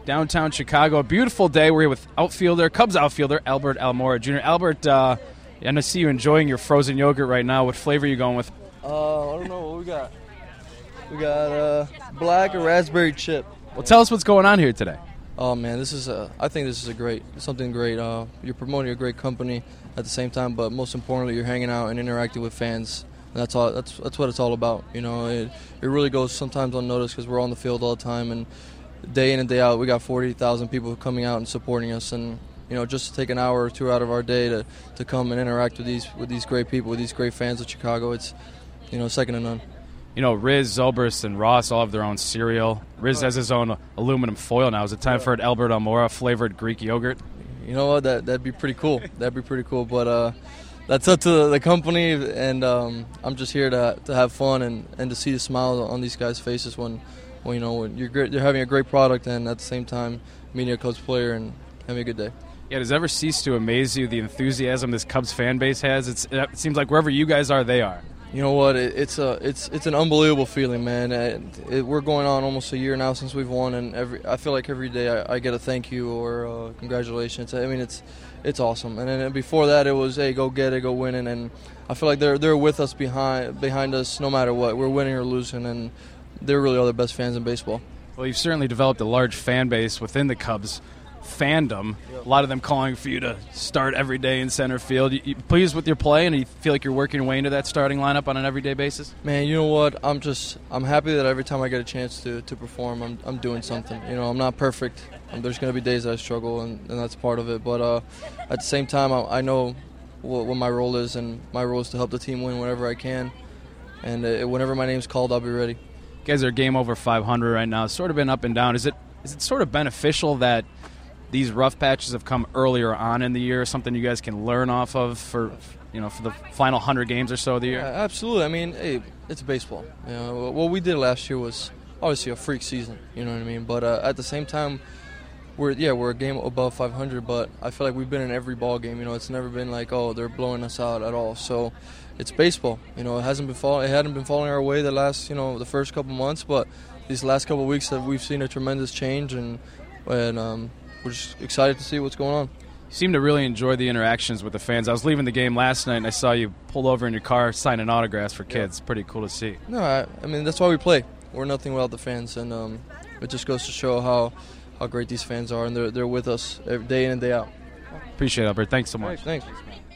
downtown Chicago. A beautiful day. We're here with Cubs outfielder Albert Almora Jr. Albert, I see you enjoying your frozen yogurt right now. What flavor are you going with? I don't know what we got. We got black or raspberry chip. Well, tell us what's going on here today. Oh man, I think this is something great. You're promoting a great company at the same time, but most importantly, you're hanging out and interacting with fans. And that's all. That's what it's all about. You know, it really goes sometimes unnoticed because we're on the field all the time, and day in and day out, we got 40,000 people coming out and supporting us. And you know, just to take an hour or two out of our day to come and interact with these great people, with these great fans of Chicago, it's second to none. You know, Riz, Zobrist, and Ross all have their own cereal. Riz has his own aluminum foil now. Is it time for an Albert Almora flavored Greek yogurt? You know what? That'd be pretty cool. But that's up to the company, and I'm just here to have fun and to see the smile on these guys' faces when you're having a great product and at the same time meeting a Cubs player and having a good day. Yeah, does it ever cease to amaze you the enthusiasm this Cubs fan base has? It seems like wherever you guys are, they are. You know what? It's an unbelievable feeling, man. We're going on almost a year now since we've won, and I feel like every day I get a thank you or congratulations. I mean, it's awesome. And then before that, it was, hey, go get it, go win it. And I feel like they're with us behind us no matter what. We're winning or losing, and they're really all the best fans in baseball. Well, you've certainly developed a large fan base within the Cubs fandom. Yep. A lot of them calling for you to start every day in center field. You pleased with your play, and you feel like you're working your way into that starting lineup on an everyday basis? Man, you know what? I'm happy that every time I get a chance to perform, I'm doing something. You know, I'm not perfect. There's going to be days that I struggle, and that's part of it. But at the same time, I know what my role is, and my role is to help the team win whenever I can. And whenever my name's called, I'll be ready. You guys are game over 500 right now. It's sort of been up and down. Is it sort of beneficial that these rough patches have come earlier on in the year, something you guys can learn off of for the final 100 games or so of the year? Yeah, absolutely. I mean, hey, it's baseball. You know, what we did last year was obviously a freak season. You know what I mean? But at the same time, we're a game above 500. But I feel like we've been in every ball game. You know, it's never been like, oh, they're blowing us out at all. So it's baseball. You know, it hadn't been falling our way the first couple months, but these last couple weeks we've seen a tremendous change, and we're just excited to see what's going on. You seem to really enjoy the interactions with the fans. I was leaving the game last night, and I saw you pull over in your car signing autographs for kids. Yeah. Pretty cool to see. No, I mean, that's why we play. We're nothing without the fans, and it just goes to show how great these fans are, and they're with us every day in and day out. Appreciate it, Albert. Thanks so much. Thanks.